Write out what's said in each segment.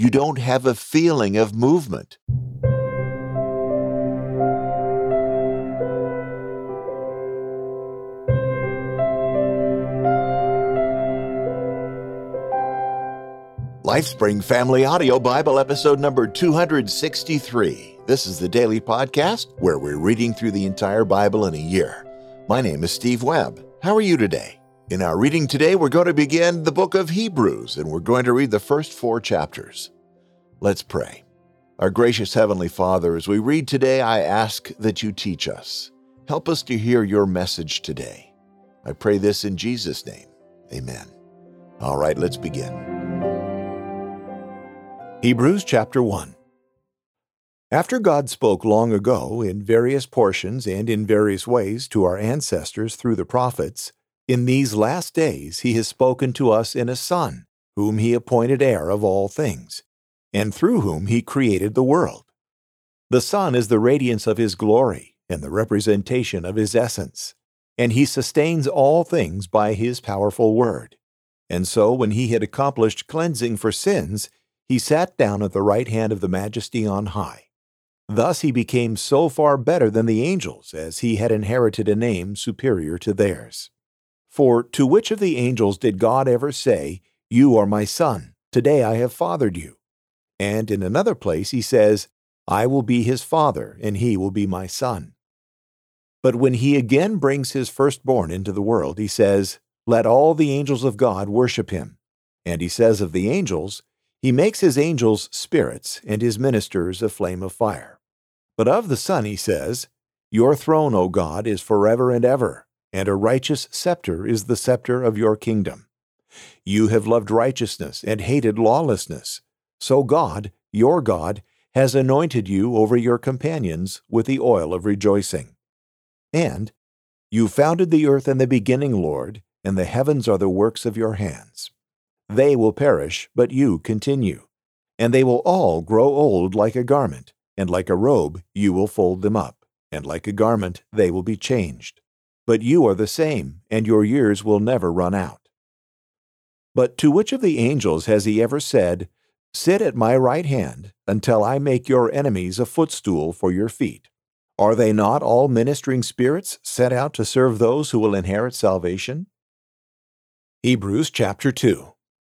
You don't have a feeling of movement. LifeSpring Family Audio Bible episode number 263. This is the daily podcast where we're reading through the entire Bible in a year. My name is Steve Webb. How are you today? In our reading today, we're going to begin the book of Hebrews, and we're going to read the first 4 chapters. Let's pray. Our gracious Heavenly Father, as we read today, I ask that you teach us. Help us to hear your message today. I pray this in Jesus' name. Amen. All right, let's begin. Hebrews chapter 1. After God spoke long ago in various portions and in various ways to our ancestors through the prophets, in these last days he has spoken to us in a Son, whom he appointed heir of all things, and through whom he created the world. The Son is the radiance of his glory and the representation of his essence, and he sustains all things by his powerful word. And so when he had accomplished cleansing for sins, he sat down at the right hand of the Majesty on high. Thus he became so far better than the angels, as he had inherited a name superior to theirs. For to which of the angels did God ever say, "You are my Son, today I have fathered you"? And in another place he says, "I will be his father, and he will be my son." But when he again brings his firstborn into the world, he says, "Let all the angels of God worship him." And he says of the angels, "He makes his angels spirits, and his ministers a flame of fire." But of the Son he says, "Your throne, O God, is forever and ever, and a righteous scepter is the scepter of your kingdom. You have loved righteousness and hated lawlessness. So God, your God, has anointed you over your companions with the oil of rejoicing. And you founded the earth in the beginning, Lord, and the heavens are the works of your hands. They will perish, but you continue, and they will all grow old like a garment, and like a robe you will fold them up, and like a garment they will be changed. But you are the same, and your years will never run out." But to which of the angels has he ever said, "Sit at my right hand, until I make your enemies a footstool for your feet"? Are they not all ministering spirits sent out to serve those who will inherit salvation? Hebrews chapter 2.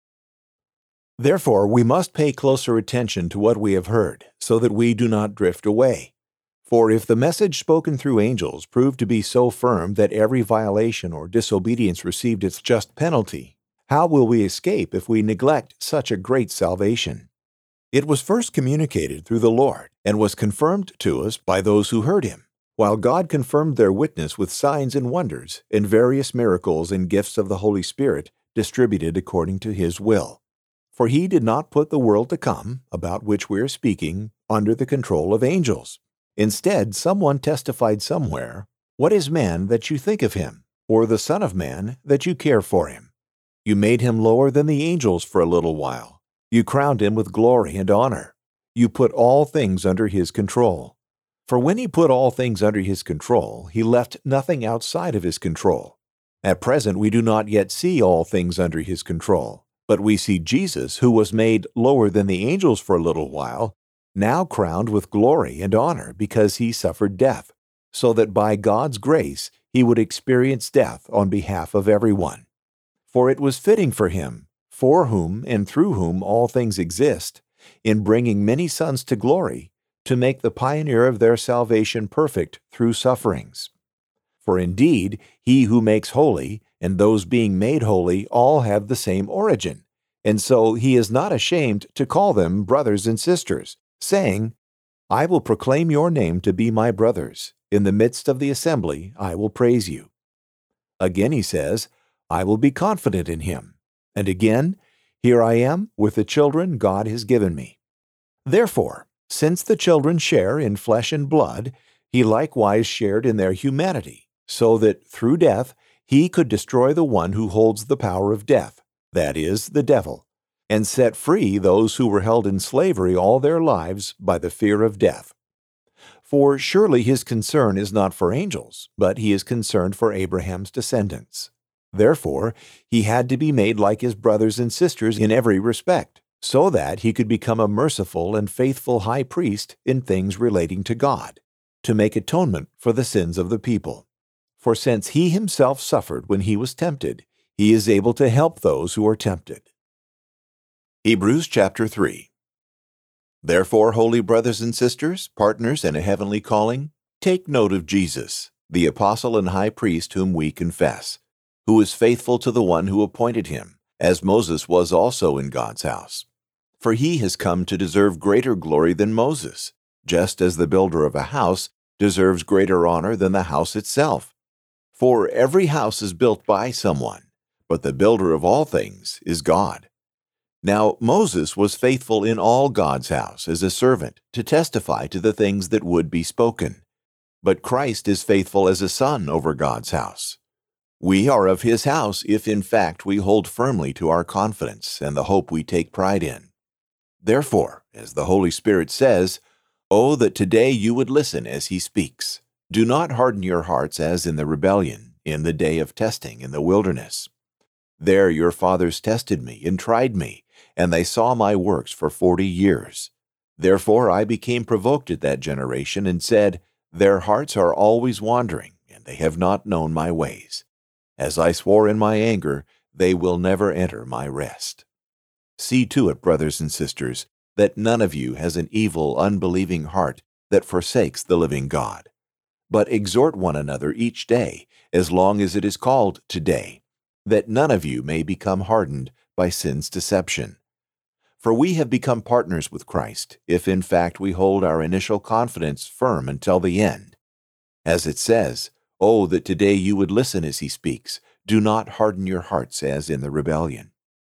Therefore, we must pay closer attention to what we have heard, so that we do not drift away. For if the message spoken through angels proved to be so firm that every violation or disobedience received its just penalty, how will we escape if we neglect such a great salvation? It was first communicated through the Lord, and was confirmed to us by those who heard him, while God confirmed their witness with signs and wonders, and various miracles and gifts of the Holy Spirit distributed according to his will. For he did not put the world to come, about which we are speaking, under the control of angels. Instead, someone testified somewhere, "What is man that you think of him, or the Son of Man that you care for him? You made him lower than the angels for a little while. You crowned him with glory and honor. You put all things under his control." For when he put all things under his control, he left nothing outside of his control. At present we do not yet see all things under his control. But we see Jesus, who was made lower than the angels for a little while, now crowned with glory and honor because he suffered death, so that by God's grace he would experience death on behalf of everyone. For it was fitting for him, for whom and through whom all things exist, in bringing many sons to glory, to make the pioneer of their salvation perfect through sufferings. For indeed, he who makes holy and those being made holy all have the same origin, and so he is not ashamed to call them brothers and sisters, saying, "I will proclaim your name to be my brothers. In the midst of the assembly I will praise you." Again he says, "I will be confident in him." And again, "Here I am with the children God has given me." Therefore, since the children share in flesh and blood, he likewise shared in their humanity, so that through death he could destroy the one who holds the power of death, that is, the devil, and set free those who were held in slavery all their lives by the fear of death. For surely his concern is not for angels, but he is concerned for Abraham's descendants. Therefore, he had to be made like his brothers and sisters in every respect, so that he could become a merciful and faithful high priest in things relating to God, to make atonement for the sins of the people. For since he himself suffered when he was tempted, he is able to help those who are tempted. Hebrews chapter 3. Therefore, holy brothers and sisters, partners in a heavenly calling, take note of Jesus, the apostle and high priest whom we confess, who is faithful to the one who appointed him, as Moses was also in God's house. For he has come to deserve greater glory than Moses, just as the builder of a house deserves greater honor than the house itself. For every house is built by someone, but the builder of all things is God. Now Moses was faithful in all God's house as a servant to testify to the things that would be spoken. But Christ is faithful as a son over God's house. We are of his house if in fact we hold firmly to our confidence and the hope we take pride in. Therefore, as the Holy Spirit says, "Oh, that today you would listen as he speaks. Do not harden your hearts as in the rebellion, in the day of testing in the wilderness. There your fathers tested me and tried me, and they saw my works for 40 years. Therefore I became provoked at that generation and said, Their hearts are always wandering, and they have not known my ways. As I swore in my anger, they will never enter my rest." See to it, brothers and sisters, that none of you has an evil, unbelieving heart that forsakes the living God. But exhort one another each day, as long as it is called today, that none of you may become hardened by sin's deception. For we have become partners with Christ, if in fact we hold our initial confidence firm until the end. As it says, "Oh, that today you would listen as he speaks. Do not harden your hearts as in the rebellion."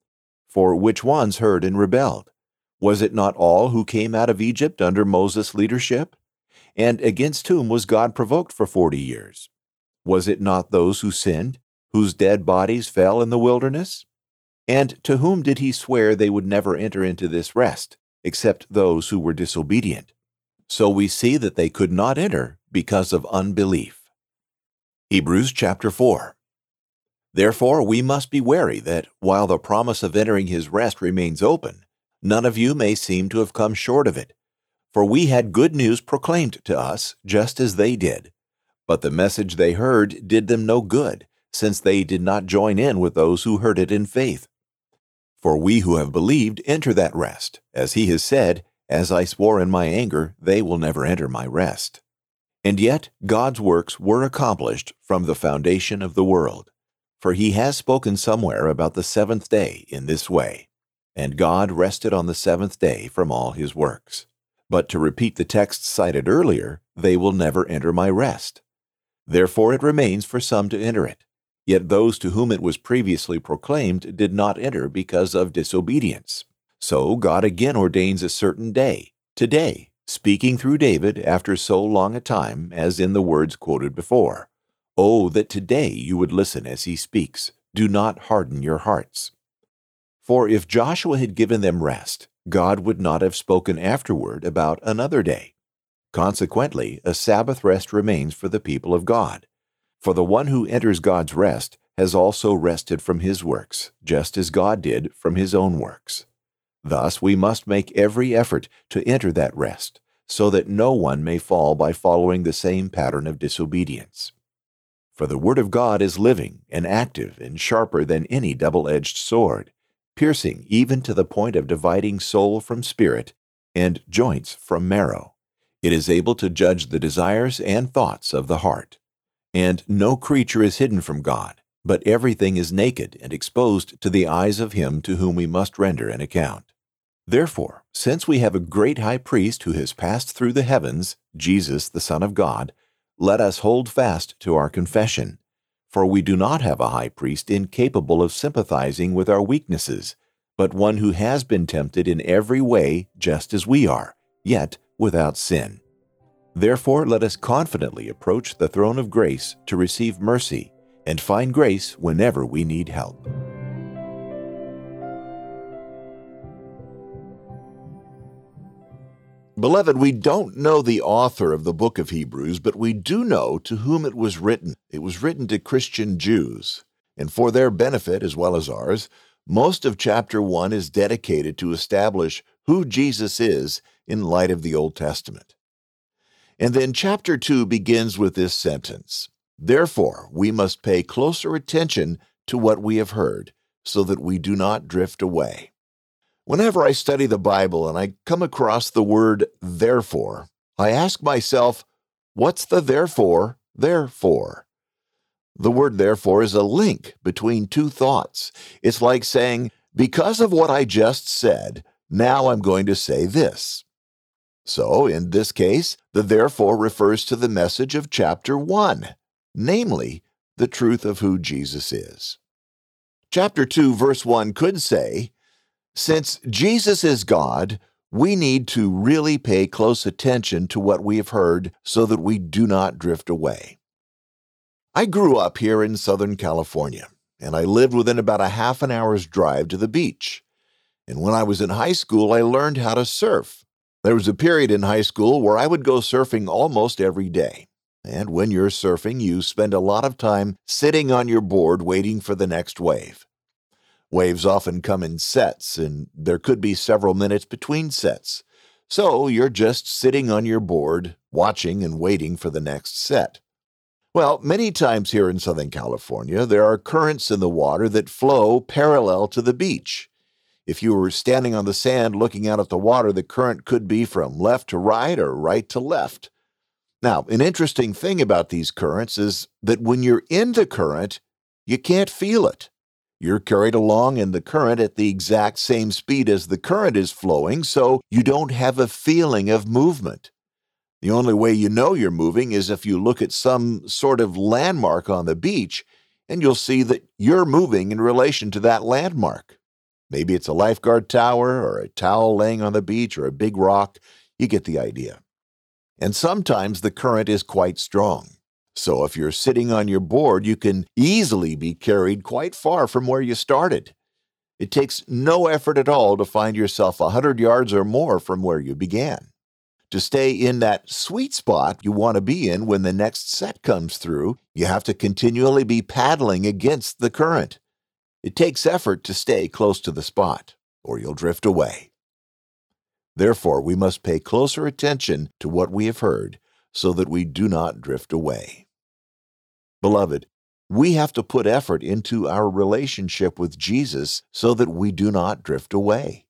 For which ones heard and rebelled? Was it not all who came out of Egypt under Moses' leadership? And against whom was God provoked for 40 years? Was it not those who sinned, whose dead bodies fell in the wilderness? And to whom did he swear they would never enter into this rest, except those who were disobedient? So we see that they could not enter because of unbelief. Hebrews chapter 4. Therefore we must be wary that, while the promise of entering his rest remains open, none of you may seem to have come short of it. For we had good news proclaimed to us, just as they did. But the message they heard did them no good, since they did not join in with those who heard it in faith. For we who have believed enter that rest, as he has said, "As I swore in my anger, they will never enter my rest." And yet God's works were accomplished from the foundation of the world. For he has spoken somewhere about the seventh day in this way, "And God rested on the seventh day from all his works." But to repeat the text cited earlier, "They will never enter my rest." Therefore it remains for some to enter it. Yet those to whom it was previously proclaimed did not enter because of disobedience. So God again ordains a certain day, today, speaking through David after so long a time, as in the words quoted before. "Oh, that today you would listen as he speaks. Do not harden your hearts." For if Joshua had given them rest, God would not have spoken afterward about another day. Consequently, a Sabbath rest remains for the people of God. For the one who enters God's rest has also rested from his works, just as God did from his own works. Thus we must make every effort to enter that rest, so that no one may fall by following the same pattern of disobedience. For the word of God is living and active and sharper than any double-edged sword, piercing even to the point of dividing soul from spirit and joints from marrow. It is able to judge the desires and thoughts of the heart. And no creature is hidden from God, but everything is naked and exposed to the eyes of him to whom we must render an account. Therefore, since we have a great high priest who has passed through the heavens, Jesus, the Son of God, let us hold fast to our confession. For we do not have a high priest incapable of sympathizing with our weaknesses, but one who has been tempted in every way just as we are, yet without sin. Therefore let us confidently approach the throne of grace to receive mercy and find grace whenever we need help. Beloved, we don't know the author of the book of Hebrews, but we do know to whom it was written. It was written to Christian Jews. And for their benefit, as well as ours, Most of chapter 1 is dedicated to establish who Jesus is in light of the Old Testament. And then chapter 2 begins with this sentence, "Therefore, we must pay closer attention to what we have heard, so that we do not drift away." Whenever I study the Bible and I come across the word therefore, I ask myself, what's the therefore there for? The word therefore is a link between two thoughts. It's like saying, because of what I just said, now I'm going to say this. So, in this case, the therefore refers to the message of chapter 1, namely, the truth of who Jesus is. Chapter 2, verse 1 could say, since Jesus is God, we need to really pay close attention to what we have heard so that we do not drift away. I grew up here in Southern California, and I lived within about a half an hour's drive to the beach. And when I was in high school, I learned how to surf. There was a period in high school where I would go surfing almost every day. And when you're surfing, you spend a lot of time sitting on your board waiting for the next wave. Waves often come in sets, and there could be several minutes between sets. So you're just sitting on your board, watching and waiting for the next set. Well, many times here in Southern California, there are currents in the water that flow parallel to the beach. If you were standing on the sand looking out at the water, the current could be from left to right or right to left. Now, an interesting thing about these currents is that when you're in the current, you can't feel it. You're carried along in the current at the exact same speed as the current is flowing, so you don't have a feeling of movement. The only way you know you're moving is if you look at some sort of landmark on the beach, and you'll see that you're moving in relation to that landmark. Maybe it's a lifeguard tower or a towel laying on the beach or a big rock. You get the idea. And sometimes the current is quite strong. So if you're sitting on your board, you can easily be carried quite far from where you started. It takes no effort at all to find yourself 100 yards or more from where you began. To stay in that sweet spot you want to be in when the next set comes through, you have to continually be paddling against the current. It takes effort to stay close to the spot, or you'll drift away. Therefore, we must pay closer attention to what we have heard so that we do not drift away. Beloved, we have to put effort into our relationship with Jesus so that we do not drift away.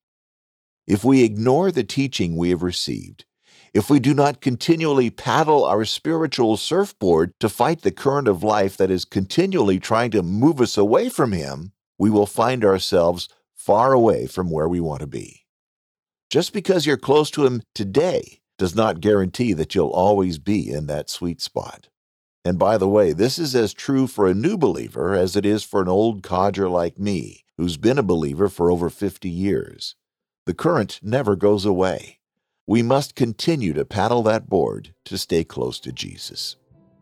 If we ignore the teaching we have received, if we do not continually paddle our spiritual surfboard to fight the current of life that is continually trying to move us away from Him, we will find ourselves far away from where we want to be. Just because you're close to Him today does not guarantee that you'll always be in that sweet spot. And by the way, this is as true for a new believer as it is for an old codger like me, who's been a believer for over 50 years. The current never goes away. We must continue to paddle that board to stay close to Jesus.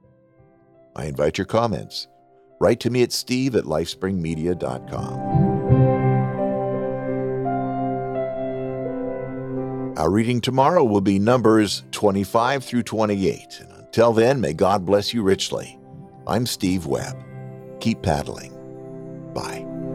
I invite your comments. Write to me at steve@lifespringmedia.com. Our reading tomorrow will be Numbers 25 through 28. And until then, may God bless you richly. I'm Steve Webb. Keep paddling. Bye.